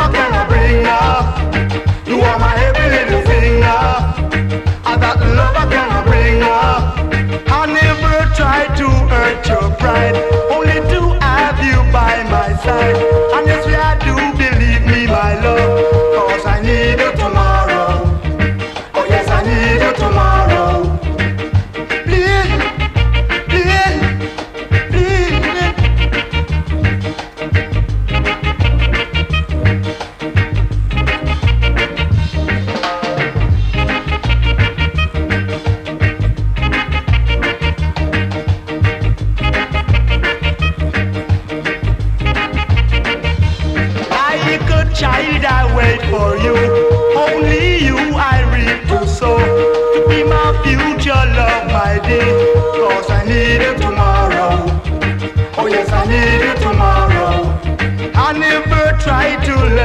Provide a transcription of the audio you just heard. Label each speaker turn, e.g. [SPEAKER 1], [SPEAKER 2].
[SPEAKER 1] I cannot bring up. You are my every little thing now. And that love I cannot bring up. I never tried to hurt your pride, only to have you by my side. And yes, I do, believe me, my love, cause I need you tomorrow. Oh yes, I need you tomorrow. Please, please, please. Child, I wait for you. Only you I reap to sow. To be my future love, my dear. Cause I need you tomorrow. Oh yes, I need you tomorrow. I never tried to